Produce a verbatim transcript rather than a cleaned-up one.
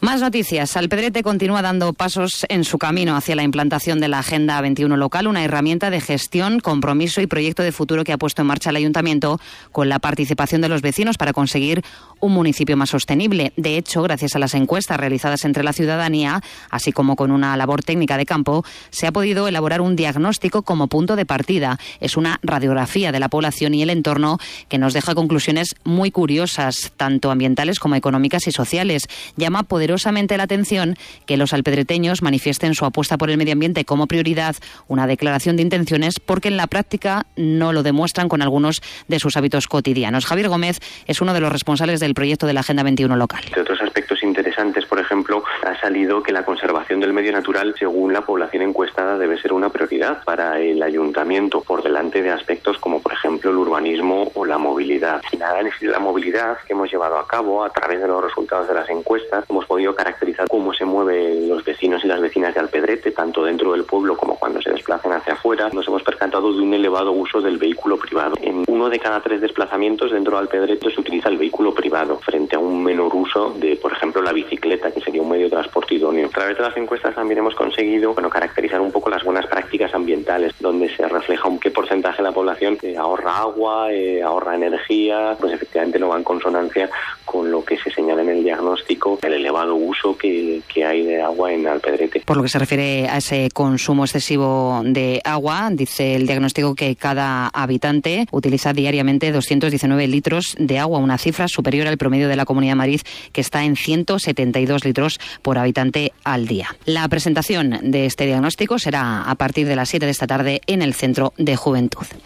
Más noticias. Alpedrete continúa dando pasos en su camino hacia la implantación de la Agenda veintiuno local, una herramienta de gestión, compromiso y proyecto de futuro que ha puesto en marcha el Ayuntamiento con la participación de los vecinos para conseguir un municipio más sostenible. De hecho, gracias a las encuestas realizadas entre la ciudadanía, así como con una labor técnica de campo, se ha podido elaborar un diagnóstico como punto de partida. Es una radiografía de la población y el entorno que nos deja conclusiones muy curiosas, tanto ambientales como económicas y sociales. Llama poderosamente la atención que los alpedreteños manifiesten su apuesta por el medio ambiente como prioridad, una declaración de intenciones, porque en la práctica no lo demuestran con algunos de sus hábitos cotidianos. Javier Gómez es uno de los responsables del proyecto de la Agenda veintiuno local. De otros aspectos interesantes, por ejemplo, ha salido que la conservación del medio natural, según la población encuestada, debe ser una prioridad para el ayuntamiento, por delante de aspectos como, por ejemplo, el urbanismo o la movilidad. El análisis de la movilidad que hemos llevado a cabo a través de los resultados de las encuestas, hemos podido caracterizar cómo se mueven los vecinos y las vecinas de Alpedrete, tanto dentro del pueblo como cuando se desplazan hacia afuera. Nos hemos percatado de un elevado uso del vehículo privado. En uno de cada tres desplazamientos dentro de Alpedrete se utiliza el vehículo privado, frente a un menor uso de, por ejemplo, la bicicleta, que sería un medio de transporte idóneo. A través de las encuestas también hemos conseguido bueno, caracterizar un poco las buenas prácticas ambientales, donde se refleja un qué porcentaje de la población eh, ahorra agua, eh, ahorra energía, pues efectivamente no va en consonancia con lo que se señala en el diagnóstico, el elevado uso que, que hay de agua en Alpedrete. Por lo que se refiere a ese consumo excesivo de agua, dice el diagnóstico que cada habitante utiliza diariamente doscientos diecinueve litros de agua, una cifra superior al promedio de la Comunidad de Madrid, que está en ciento setenta y dos litros por habitante al día. La presentación de este diagnóstico será a partir de las siete de esta tarde en el Centro de Juventud.